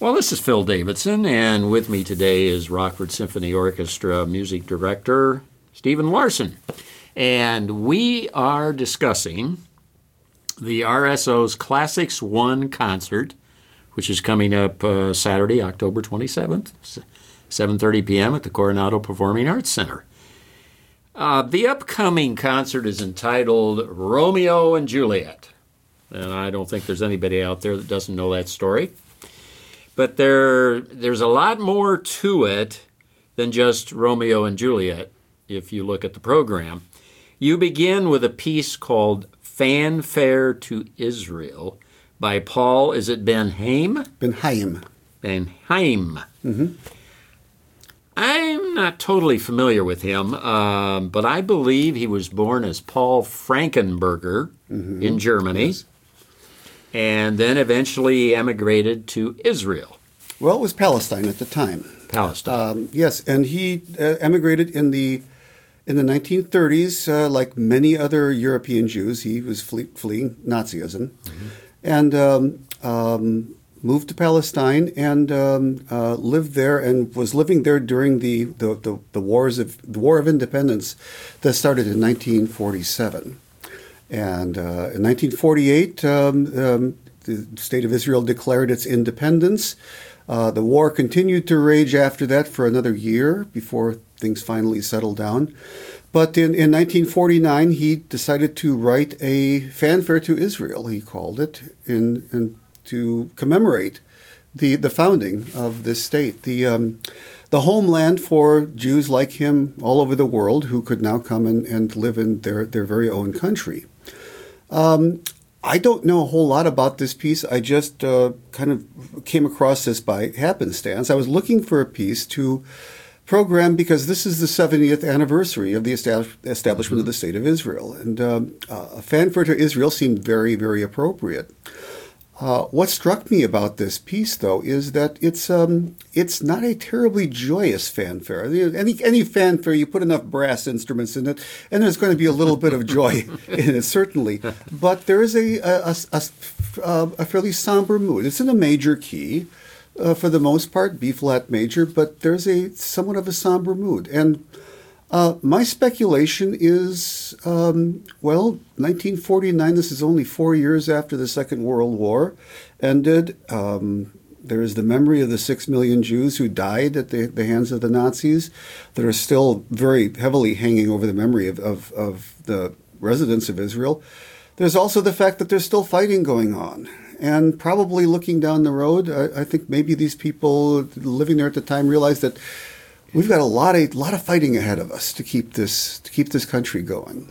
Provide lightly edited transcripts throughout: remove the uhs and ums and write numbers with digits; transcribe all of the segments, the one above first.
Well, this is Phil Davidson, and with me today is Rockford Symphony Orchestra music director Stephen Larson. And we are discussing the RSO's Classics 1 concert, which is coming up Saturday, October 27th, 7:30 p.m. at the Coronado Performing Arts Center. The upcoming concert is entitled Romeo and Juliet. And I don't think there's anybody out there that doesn't know that story. But there's a lot more to it than just Romeo and Juliet, if you look at the program. You begin with a piece called Fanfare to Israel by Paul, is it Ben Haim? Ben Haim. Ben Haim. Mm-hmm. I'm not totally familiar with him, but I believe he was born as Paul Frankenberger in Germany. Yes. And then eventually emigrated to Israel. Well, it was Palestine at the time. Palestine. Yes, and he emigrated in the 1930s, like many other European Jews. He was fleeing Nazism, and moved to Palestine and lived there and was living there during the War of Independence that started in 1947. And in 1948, the State of Israel declared its independence. The war continued to rage after that for another year before things finally settled down. But in 1949, he decided to write a fanfare to Israel, he called it, to commemorate the founding of this state, the homeland for Jews like him all over the world who could now come and live in their very own country. I don't know a whole lot about this piece. I just kind of came across this by happenstance. I was looking for a piece to program because this is the 70th anniversary of the establishment of the State of Israel. And a fanfare to Israel seemed very, very appropriate. What struck me about this piece, though, is that it's not a terribly joyous fanfare. Any fanfare, you put enough brass instruments in it, and there's going to be a little bit of joy in it, certainly. But there is a fairly somber mood. It's in a major key, for the most part, B-flat major, but there's somewhat of a somber mood. And my speculation is, 1949, this is only 4 years after the Second World War ended. There is the memory of the 6 million Jews who died at the hands of the Nazis that are still very heavily hanging over the memory of the residents of Israel. There's also the fact that there's still fighting going on. And probably looking down the road, I think maybe these people living there at the time realized that we've got a lot of fighting ahead of us to keep this country going.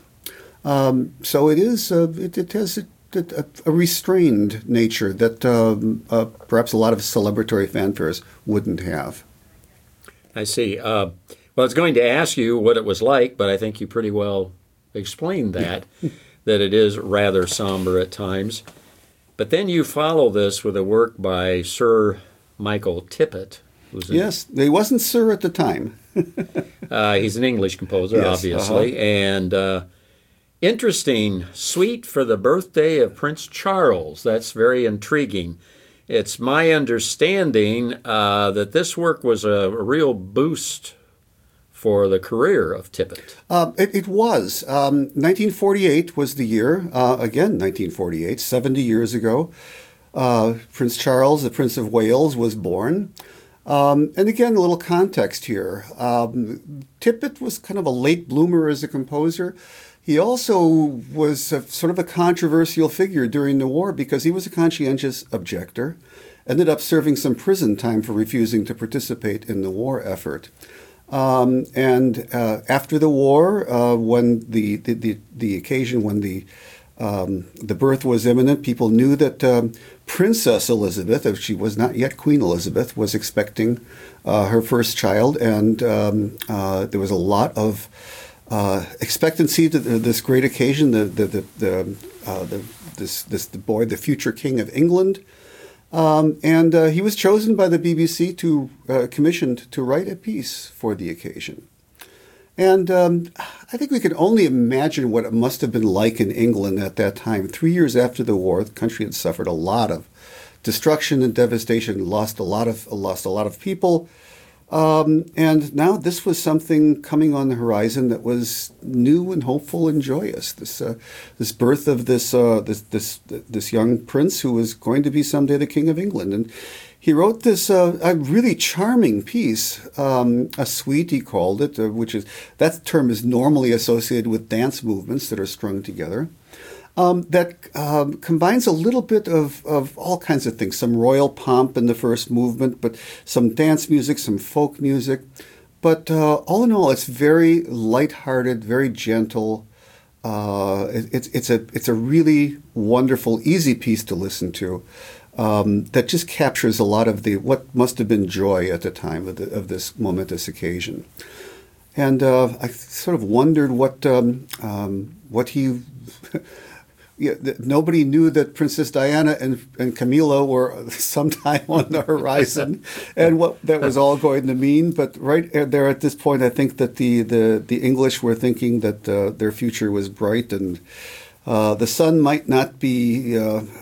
So it is it has a restrained nature that perhaps a lot of celebratory fanfares wouldn't have. I see. Well, I was going to ask you what it was like, but I think you pretty well explained that, that it is rather somber at times. But then you follow this with a work by Sir Michael Tippett. Yes, he wasn't Sir at the time. He's an English composer, yes, obviously. And interesting, Suite for the Birthday of Prince Charles. That's very intriguing. It's my understanding that this work was a real boost for the career of Tippett. It was. 1948 was the year. Again, 1948, 70 years ago. Prince Charles, the Prince of Wales, was born. And again, a little context here. Tippett was kind of a late bloomer as a composer. He also was sort of a controversial figure during the war because he was a conscientious objector, ended up serving some prison time for refusing to participate in the war effort. And after the war, when the occasion when the birth was imminent, people knew that Princess Elizabeth, if she was not yet Queen Elizabeth, was expecting her first child, and there was a lot of expectancy to this great occasion. The boy, the future King of England. And he was chosen by the BBC commissioned to write a piece for the occasion. And I think we can only imagine what it must have been like in England at that time. 3 years after the war, the country had suffered a lot of destruction and devastation, lost a lot of people. And now this was something coming on the horizon that was new and hopeful and joyous. This birth of this young prince who was going to be someday the King of England. And he wrote this a really charming piece, a suite he called it, that term is normally associated with dance movements that are strung together. That combines a little bit of all kinds of things, some royal pomp in the first movement, but some dance music, some folk music. But all in all, it's very lighthearted, very gentle. It's a really wonderful, easy piece to listen to that just captures a lot of what must have been joy at the time of this momentous occasion. And I sort of wondered what he... Yeah, nobody knew that Princess Diana and Camilla were sometime on the horizon, and what that was all going to mean. But right there at this point, I think that the English were thinking that their future was bright, and the sun might not be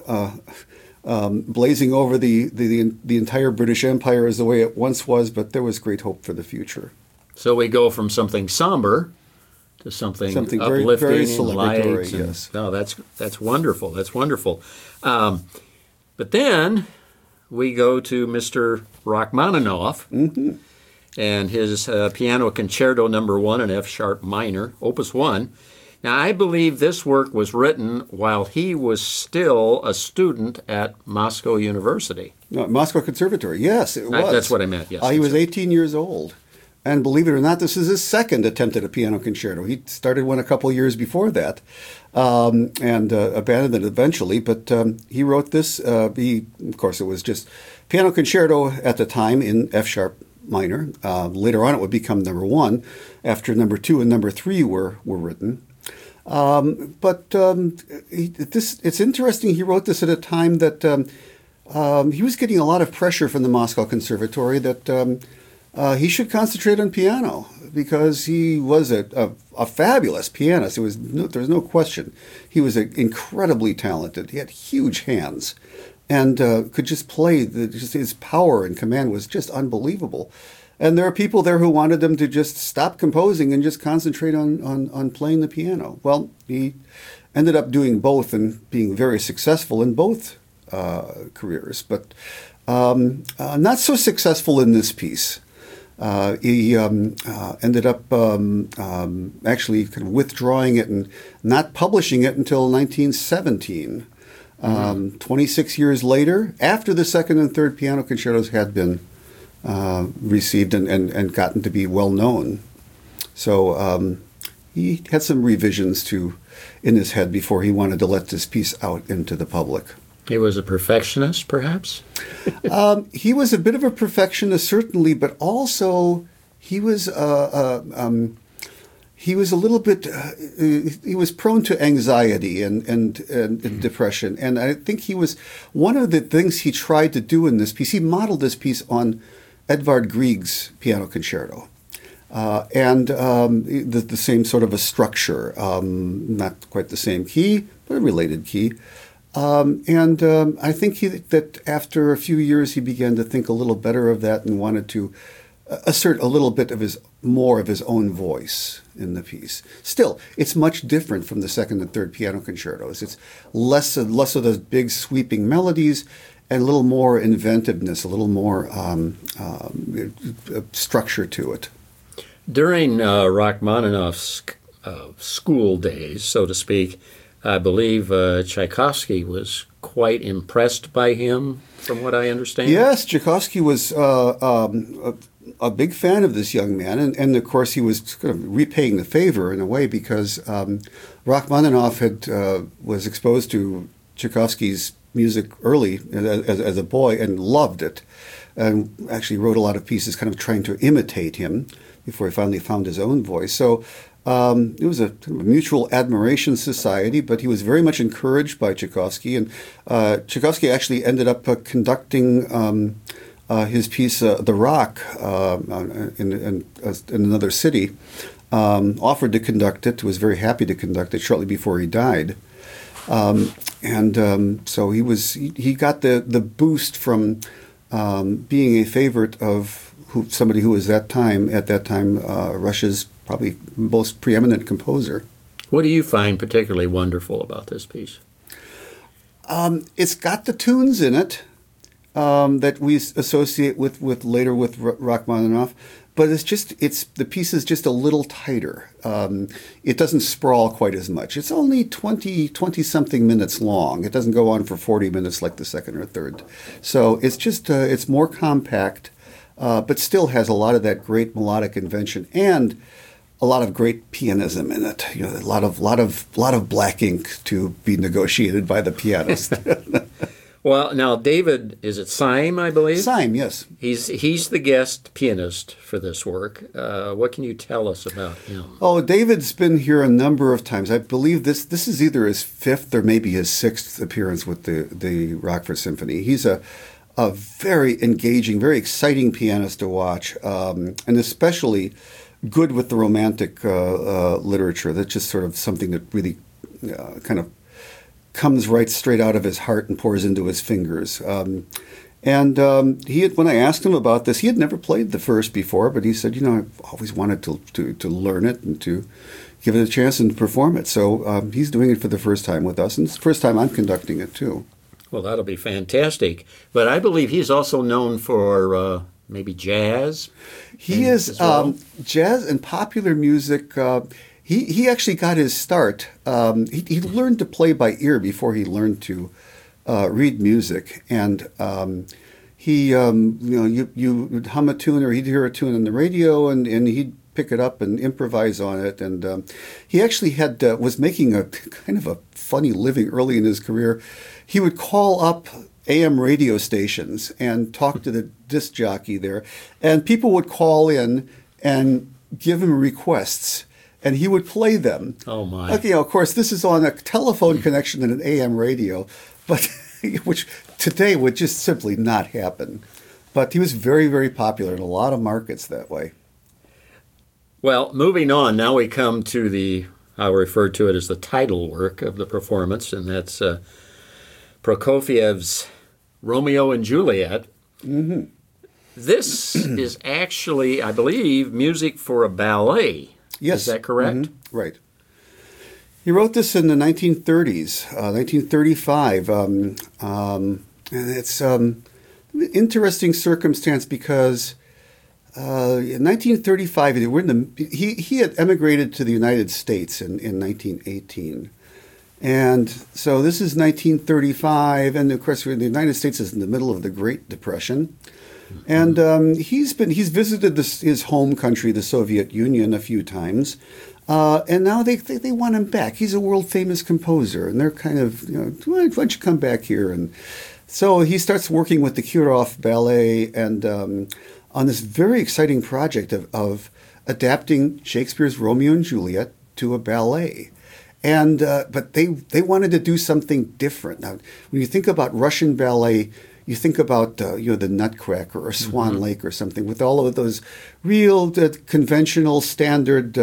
blazing over the entire British Empire as the way it once was, but there was great hope for the future. So we go from something somber to something very, uplifting very and light. yes. No, that's wonderful. That's wonderful. But then we go to Mr. Rachmaninoff and his Piano Concerto No. 1 in F-sharp minor, Opus 1. Now, I believe this work was written while he was still a student at Moscow University. No, Moscow Conservatory, yes, it was. That's what I meant, yes. He was 18 years old. And believe it or not, this is his second attempt at a piano concerto. He started one a couple years before that and abandoned it eventually. But he wrote this. Of course, it was just piano concerto at the time in F-sharp minor. Later on, it would become No. 1 after No. 2 and No. 3 were written. It's interesting. He wrote this at a time that he was getting a lot of pressure from the Moscow Conservatory that he should concentrate on piano because he was a fabulous pianist. There was no question. He was incredibly talented. He had huge hands and could just play. His power and command was just unbelievable. And there are people there who wanted him to just stop composing and just concentrate on playing the piano. Well, he ended up doing both and being very successful in both careers, but not so successful in this piece. He ended up actually kind of withdrawing it and not publishing it until 1917. 26 years later, after the second and third piano concertos had been received and gotten to be well known. So he had some revisions in his head before he wanted to let this piece out into the public. He was a perfectionist, perhaps? He was a bit of a perfectionist, certainly, but also he was a little bit. He was prone to anxiety and depression, and I think he was one of the things he tried to do in this piece. He modeled this piece on Edvard Grieg's piano concerto. And the same sort of a structure, not quite the same key, but a related key. I think that after a few years, he began to think a little better of that and wanted to assert a little bit of more of his own voice in the piece. Still, it's much different from the second and third piano concertos. It's less of those big sweeping melodies and a little more inventiveness, a little more structure to it. During Rachmaninoff's school days, so to speak, I believe Tchaikovsky was quite impressed by him, from what I understand. Yes, Tchaikovsky was a big fan of this young man, and of course he was kind of repaying the favor in a way because Rachmaninoff was exposed to Tchaikovsky's music early as a boy and loved it, and actually wrote a lot of pieces kind of trying to imitate him before he finally found his own voice. So it was a mutual admiration society, but he was very much encouraged by Tchaikovsky, and Tchaikovsky actually ended up conducting his piece, The Rock, in another city, offered to conduct it, was very happy to conduct it shortly before he died. So he got the boost from being a favorite of somebody who was at that time Russia's probably most preeminent composer. What do you find particularly wonderful about this piece? It's got the tunes in it that we associate with later with Rachmaninoff, but the piece is just a little tighter. It doesn't sprawl quite as much. It's only 20 something minutes long. It doesn't go on for 40 minutes like the second or third. So it's just it's more compact, but still has a lot of that great melodic invention and a lot of great pianism in it. You know, a lot of black ink to be negotiated by the pianist. Well, now David, is it Syme, I believe? Syme, yes. He's the guest pianist for this work. What can you tell us about him? Oh, David's been here a number of times. I believe this is either his fifth or maybe his sixth appearance with the Rockford Symphony. He's a very engaging, very exciting pianist to watch, and especially good with the Romantic literature. That's just sort of something that really kind of comes right straight out of his heart and pours into his fingers. When I asked him about this, he had never played the first before, but he said, I've always wanted to learn it and to give it a chance and to perform it. So he's doing it for the first time with us, and it's the first time I'm conducting it too. Well, that'll be fantastic. But I believe he's also known for maybe jazz. He is jazz and popular music. He actually got his start. He learned to play by ear before he learned to read music, and you would hum a tune or he'd hear a tune on the radio, and he'd pick it up and improvise on it. And he actually was making a kind of a funny living early in his career. He would call up AM radio stations and talk to the disc jockey there, and people would call in and give him requests, and he would play them. Oh, my. Okay, of course, this is on a telephone connection and an AM radio, but which today would just simply not happen. But he was very, very popular in a lot of markets that way. Well, moving on, now we come to I refer to it as the title work of the performance, and that's Prokofiev's Romeo and Juliet. Mm-hmm. This is actually, I believe, music for a ballet. Yes. Is that correct? Mm-hmm. Right. He wrote this in the 1930s, 1935. And it's an interesting circumstance because in 1935, he had emigrated to the United States in 1918. And so this is 1935, and of course the United States is in the middle of the Great Depression. And he's visited his home country, the Soviet Union, a few times, and now they want him back. He's a world famous composer, and they're kind of why don't you come back here? And so he starts working with the Kirov Ballet and on this very exciting project of adapting Shakespeare's Romeo and Juliet to a ballet. And but they wanted to do something different. Now, when you think about Russian ballet, you think about the Nutcracker or Swan Lake or something with all of those real conventional standard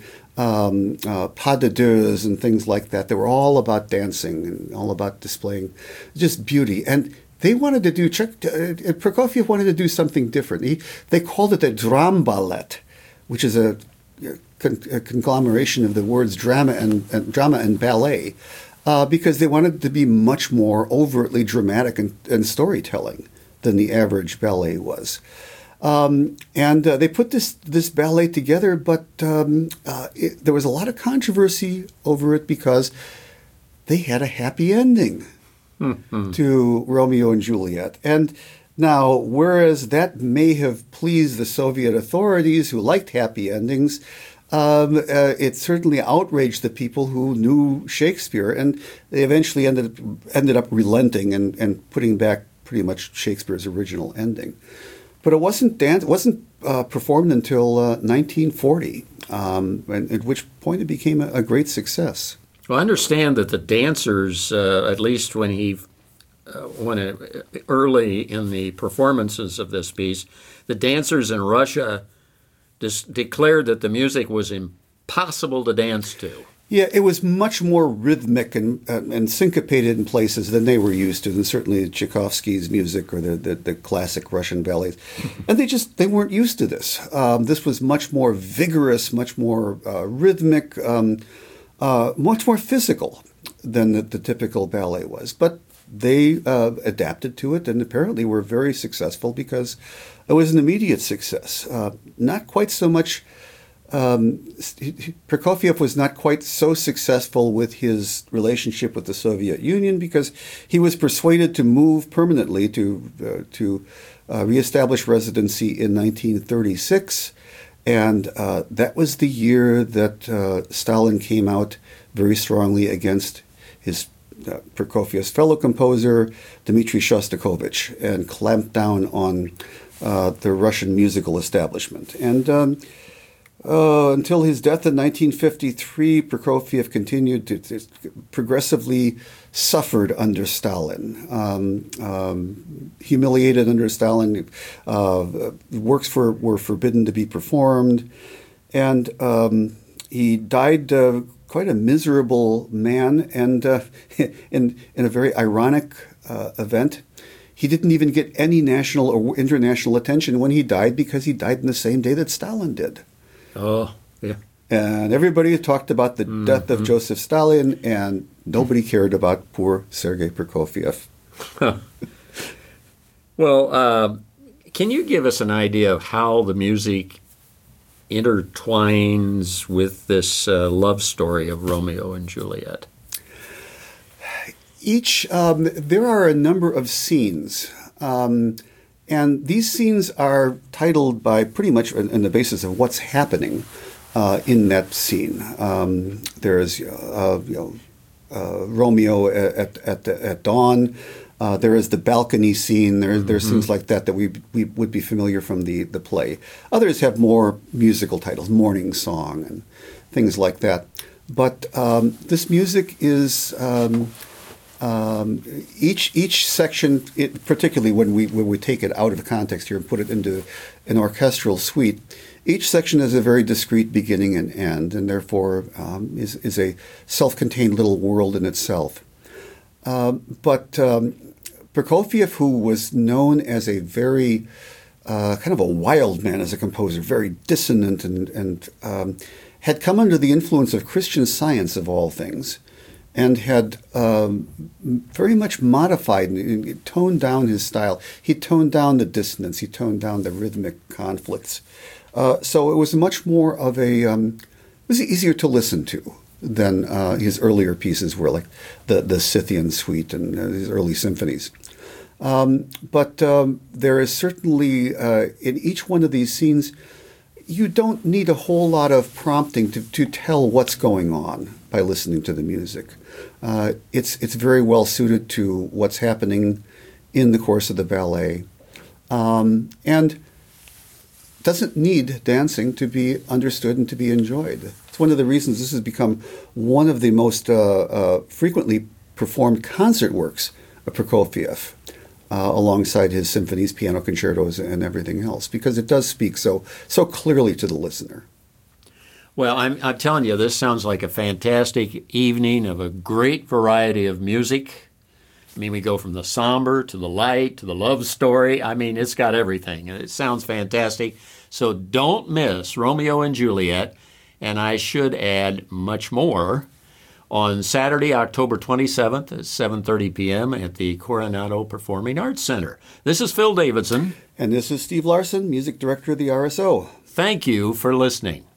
pas de deux and things like that. They were all about dancing and all about displaying just beauty. And they wanted to do Prokofiev wanted to do something different. They called it a dram ballet, which is a conglomeration of the words drama and ballet. Because they wanted to be much more overtly dramatic and storytelling than the average ballet was. They put this ballet together, but there was a lot of controversy over it because they had a happy ending to Romeo and Juliet. And now, whereas that may have pleased the Soviet authorities who liked happy endings, it certainly outraged the people who knew Shakespeare, and they eventually ended up relenting and putting back pretty much Shakespeare's original ending. But it wasn't performed until 1940, at which point it became a great success. Well, I understand that the dancers, at least when early in the performances of this piece, the dancers in Russia declared that the music was possible to dance to. Yeah, it was much more rhythmic and syncopated in places than they were used to, than certainly Tchaikovsky's music or the classic Russian ballets. And they weren't used to this. This was much more vigorous, much more rhythmic, much more physical than the typical ballet was. But they adapted to it and apparently were very successful because it was an immediate success. Not quite so much. Prokofiev was not quite so successful with his relationship with the Soviet Union because he was persuaded to move permanently to reestablish residency in 1936, and that was the year that Stalin came out very strongly against his Prokofiev's fellow composer Dmitri Shostakovich and clamped down on the Russian musical establishment. And until his death in 1953, Prokofiev continued to progressively suffered under Stalin, humiliated under Stalin. Works were forbidden to be performed, and he died quite a miserable man. And in a very ironic event, he didn't even get any national or international attention when he died because he died in the same day that Stalin did. Oh, yeah. And everybody talked about the death of Joseph Stalin, and nobody cared about poor Sergei Prokofiev. Well, can you give us an idea of how the music intertwines with this love story of Romeo and Juliet? There are a number of scenes. And these scenes are titled by pretty much on the basis of what's happening in that scene. There's Romeo at dawn. There is the balcony scene. There's scenes like that we would be familiar from the play. Others have more musical titles, Morning Song and things like that. But this music is. Each section, particularly when we take it out of context here and put it into an orchestral suite, each section has a very discrete beginning and end, and therefore is a self-contained little world in itself. But Prokofiev, who was known as a very kind of a wild man as a composer, very dissonant, and had come under the influence of Christian Science of all things, and had very much modified and toned down his style. He toned down the dissonance. He toned down the rhythmic conflicts. So it was much more of it was easier to listen to than his earlier pieces were, like the Scythian Suite and his early symphonies. But there is certainly, in each one of these scenes, you don't need a whole lot of prompting to tell what's going on by listening to the music. It's very well suited to what's happening in the course of the ballet, and doesn't need dancing to be understood and to be enjoyed. It's one of the reasons this has become one of the most frequently performed concert works of Prokofiev, alongside his symphonies, piano concertos, and everything else, because it does speak so clearly to the listener. Well, I'm telling you, this sounds like a fantastic evening of a great variety of music. I mean, we go from the somber to the light to the love story. I mean, it's got everything. It sounds fantastic. So don't miss Romeo and Juliet, and I should add much more, on Saturday, October 27th at 7:30 p.m. at the Coronado Performing Arts Center. This is Phil Davidson. And this is Steve Larson, Music Director of the RSO. Thank you for listening.